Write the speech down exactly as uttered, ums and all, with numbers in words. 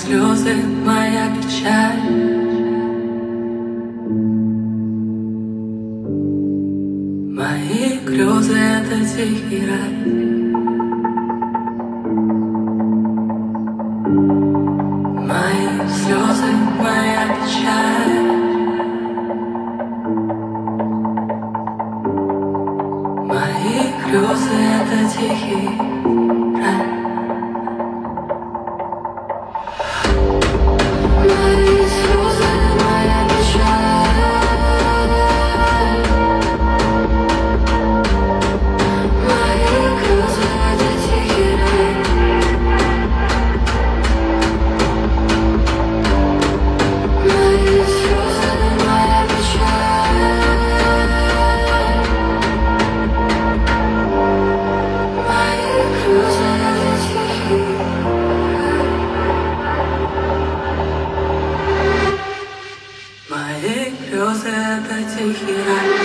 слезы, моя печаль. Мои грезы — это тихий рай. Мои слезы, моя печаль. Мои грезы — это тихий рай. Мои слезы, моя печаль. Мои грезы — это тихий рай. Мои слезы, моя печаль. Мои грезы — это тихий рай. Мои грезы — это тихий рай.